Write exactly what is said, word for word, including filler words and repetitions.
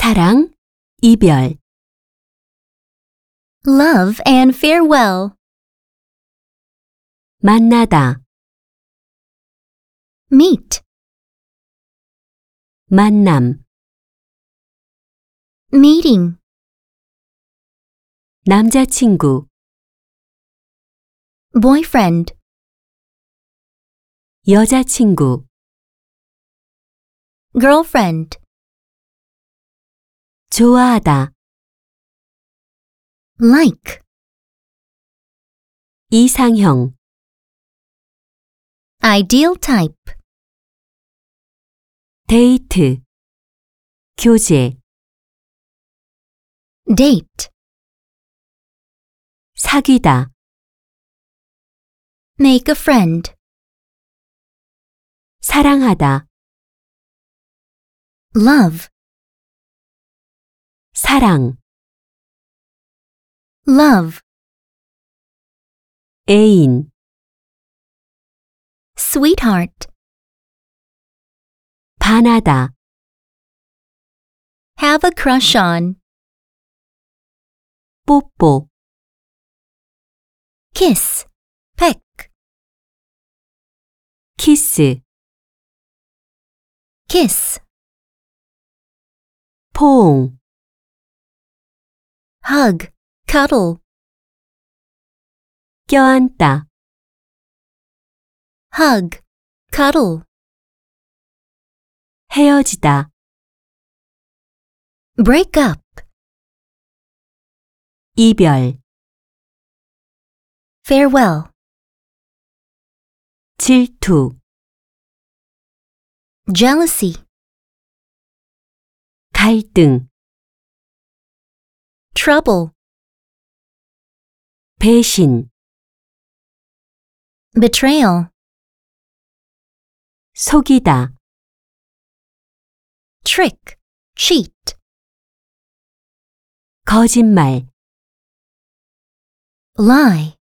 사랑, 이별. Love and farewell. 만나다, Meet. 만남. Meeting. 남자친구, Boyfriend. 여자친구. Girlfriend. 좋아하다, Like. 이상형. Ideal type. 데이트, 교제. Date. 사귀다, Make a friend. 사랑하다. Love. 사랑. Love. 애인. Sweetheart. 반하다, Have a crush on. 뽀뽀. Kiss. Peck. 키스. Kiss. 포옹. Hug. Cuddle. 껴안다, Hug. Cuddle. 헤어지다. Break up. 이별. Farewell. 질투. Jealousy. 갈등. Trouble. 배신. Betrayal. 속이다, Trick. Cheat. 거짓말. Lie.